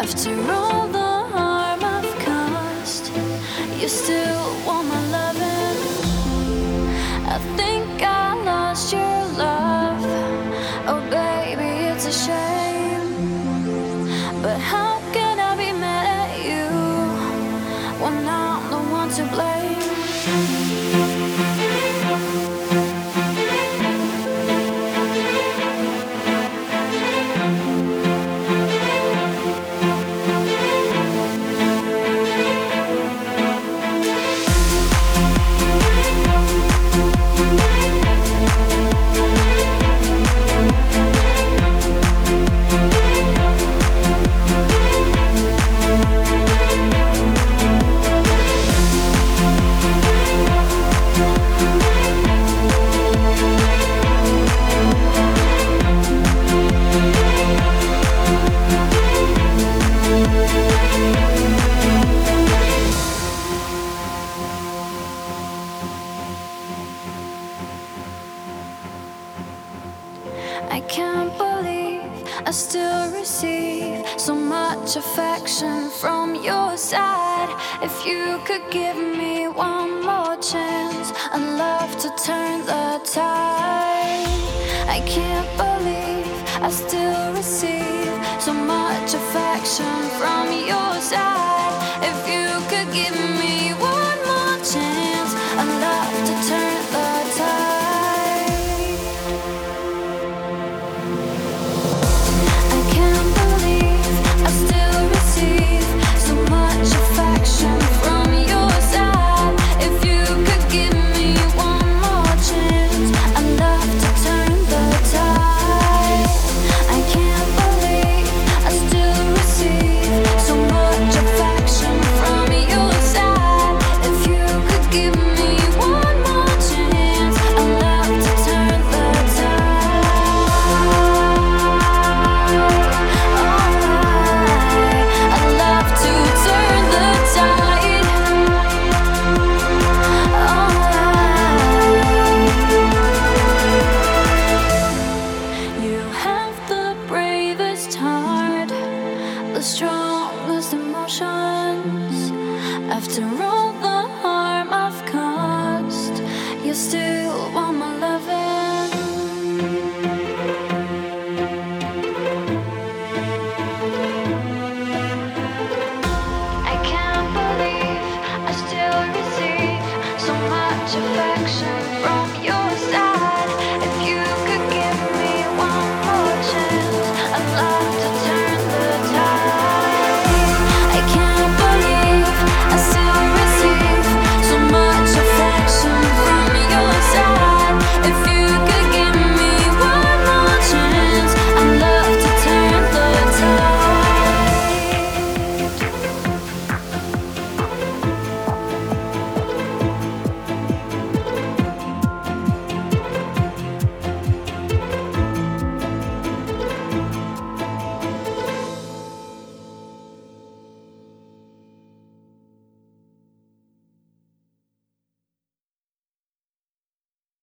After all the harm I've caused, you still want my loving. I think I lost your love. Oh baby, it's a shame. But how can I be mad at you when I'm the one to blame? I can't believe I still receive so much affection from your side. If you could give me one more chance, I'd love to turn the tide. I can't believe I still receive so much affection from your side. If you could give me one more chance, I'd love to turn the tide. The strongest emotions. After all the harm I've caused, you still want my loving. I can't believe I still receive so much affection from